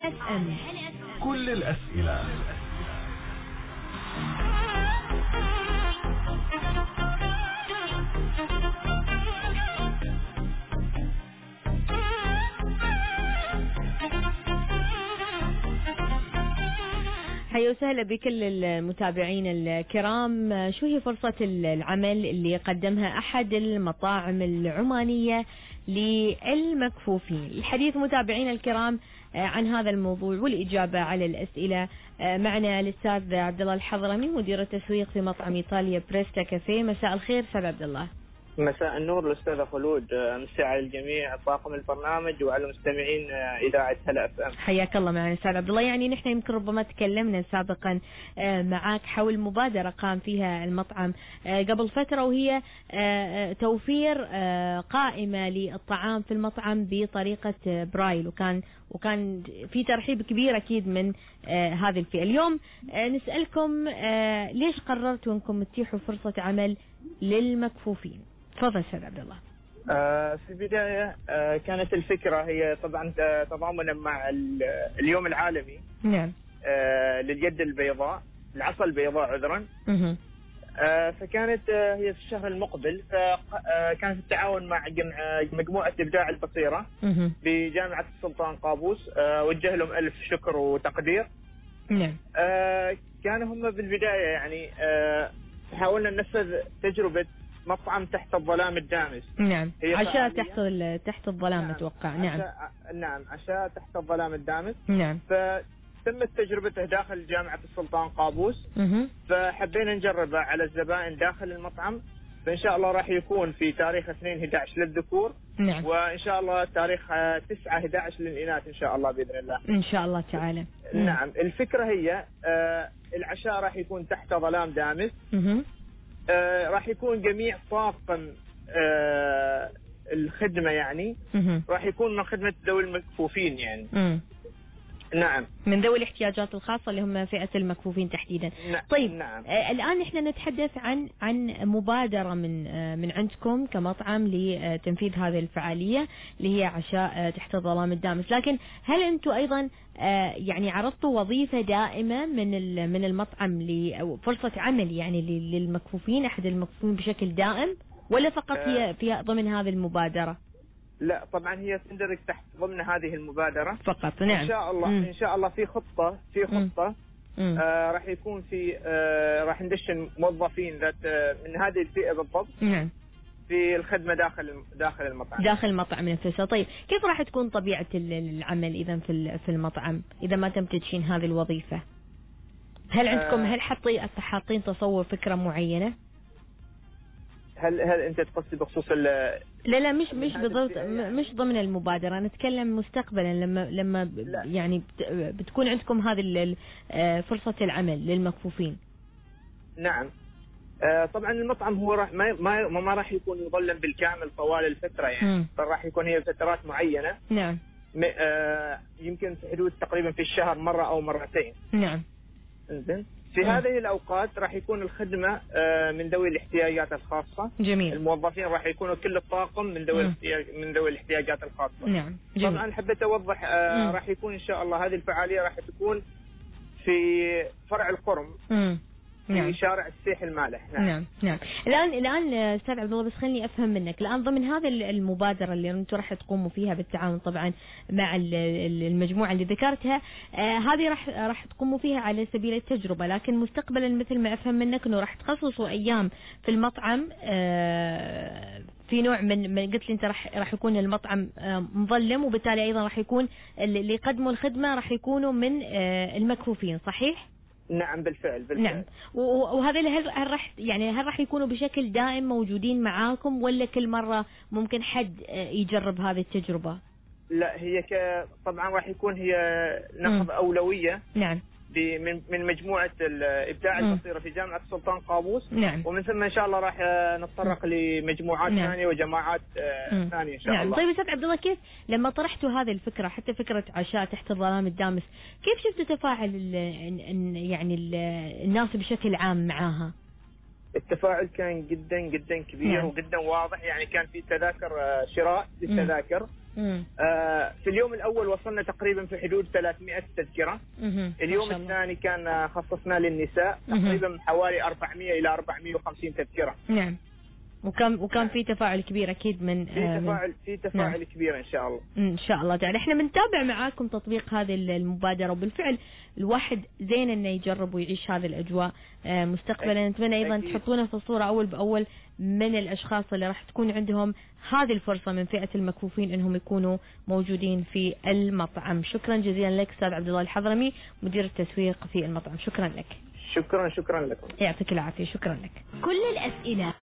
اف ام. كل الأسئلة. حيا وسهلا بكل المتابعين الكرام. شو هي فرصة العمل اللي قدمها أحد المطاعم العمانية للمكفوفين؟ الحديث متابعين الكرام عن هذا الموضوع والإجابة على الأسئلة معنا الأستاذ عبد الله الحضرمي، مدير التسويق في مطعم إيطاليا بريستا كافيه. مساء الخير أستاذ عبد الله. مساء النور الأستاذة خلود، مساء على الجميع طاقم البرنامج وعلى مستمعين إذاعة هلا اف ام. حياك الله معنا أستاذ عبد الله. يعني نحن يمكن ربما تكلمنا سابقا معاك حول مبادرة قام فيها المطعم قبل فترة، وهي توفير قائمة للطعام في المطعم بطريقة برايل، وكان في ترحيب كبير أكيد من هذه الفئة. اليوم نسألكم ليش قررتوا أنكم تتيحوا فرصة عمل للمكفوفين؟ تفضل استاذ عبد الله. في البداية كانت الفكرة هي طبعا تضامنا مع اليوم العالمي نعم لليد البيضاء، العصا البيضاء عذرا. فكانت هي في الشهر المقبل، فكانت التعاون مع مجموعة إبداع البصيرة بجامعة السلطان قابوس. وجه لهم ألف شكر وتقدير. نعم. كانوا هم بالبداية يعني حاولنا ننفذ تجربة مطعم تحت الظلام الدامس. نعم، عشاء تحت الظلام. نعم. متوقع. نعم عشاء تحت الظلام الدامس. نعم. فتمت تجربته داخل جامعة السلطان قابوس. فحبينا نجربه على الزبائن داخل المطعم، فإن شاء الله راح يكون في تاريخ 2/11 للذكور. نعم. وإن شاء الله تاريخ 9/11 للإناث إن شاء الله بإذن الله. إن شاء الله تعالى. نعم. الفكرة هي العشاء راح يكون تحت ظلام دامس. راح يكون جميع طاقم الخدمة يعني راح يكون من خدمة ذوي المكفوفين يعني. نعم، من ذوي الاحتياجات الخاصة اللي هم فئة المكفوفين تحديدا. طيب. نعم. الآن احنا نتحدث عن مبادرة من عندكم كمطعم لتنفيذ هذه الفعالية اللي هي عشاء تحت الظلام الدامس، لكن هل انتم ايضا يعني عرضتوا وظيفة دائمة من المطعم لفرصة عمل يعني للمكفوفين، أحد المكفوفين بشكل دائم، ولا فقط هي في ضمن هذه المبادرة؟ لا طبعا هي تندرج تحت ضمن هذه المبادرة فقط. نعم. إن شاء الله. إن شاء الله في خطة راح يكون في راح ندشن موظفين ذات من هذه الفئة بالضبط. نعم. في الخدمة داخل المطعم. داخل المطعم نفسه. طيب كيف راح تكون طبيعة العمل إذا في المطعم إذا ما تم تدشين هذه الوظيفة؟ هل عندكم حاطين تصور فكرة معينة؟ هل انت تقصد بخصوص لا مش بالضبط، مش ضمن المبادرة، نتكلم مستقبلا لما يعني بتكون عندكم هذه فرصة العمل للمكفوفين. نعم. طبعا المطعم هو ما راح يكون يظلم بالكامل طوال الفترة يعني، راح يكون هي فترات معينة. نعم. يمكن في حدود تقريبا في الشهر مرة أو مرتين. نعم. إنزين. في هذه الأوقات راح يكون الخدمة من ذوي الاحتياجات الخاصة. جميل. الموظفين راح يكونوا كل الطاقم من ذوي الاحتياجات الخاصة. نعم. جميل. طبعا حبيت أوضح راح يكون إن شاء الله هذه الفعالية راح تكون في فرع القرم. نعم. في شارع السيح المالح. نعم. الآن أستاذ عبد الله، بس خليني أفهم منك الآن ضمن هذه المبادرة اللي أنتم راح تقوموا فيها بالتعاون طبعا مع المجموعة اللي ذكرتها، هذه راح تقوموا فيها على سبيل التجربة، لكن مستقبلا مثل ما أفهم منك إنه راح تخصصوا أيام في المطعم في نوع من قلت لي أنت راح يكون المطعم مظلم، وبالتالي أيضا راح يكون اللي يقدموا الخدمة راح يكونوا من المكفوفين، صحيح؟ نعم بالفعل. نعم. وهذا هل راح يكونوا بشكل دائم موجودين معاكم، ولا كل مرة ممكن حد يجرب هذه التجربة؟ لا هي طبعا راح يكون هي ناخذ أولوية. نعم. من مجموعة الإبداع البصيرة في جامعة السلطان قابوس. نعم. ومن ثم إن شاء الله راح نتطرق لمجموعات ثانية وجماعات ثانية إن شاء الله. طيب أستاذ عبد الله، كيف لما طرحتوا هذه الفكرة، حتى فكرة عشاء تحت الظلام الدامس، كيف شفتوا تفاعل يعني الناس بشكل عام معاها؟ التفاعل كان جدا جدا كبير. وجدا واضح يعني، كان في تذاكر شراء للتذاكر. في اليوم الأول وصلنا تقريبا في حدود 300 تذكرة. اليوم الثاني كان خصصنا للنساء تقريبا حوالي 400 إلى 450 تذكرة. نعم. وكان في تفاعل كبير اكيد من في تفاعل كبير ان شاء الله. ان شاء الله تعالى. احنا بنتابع معاكم تطبيق هذه المبادره، وبالفعل الواحد زين انه يجرب ويعيش هذه الاجواء مستقبلا. نتمنى ايضا تحطونا في الصوره اول باول من الاشخاص اللي راح تكون عندهم هذه الفرصه من فئه المكفوفين انهم يكونوا موجودين في المطعم. شكرا جزيلا لك استاذ عبد الله الحضرمي مدير التسويق في المطعم. شكرا لك. شكرا لكم. يعطيك العافيه. شكرا لك. كل الاسئله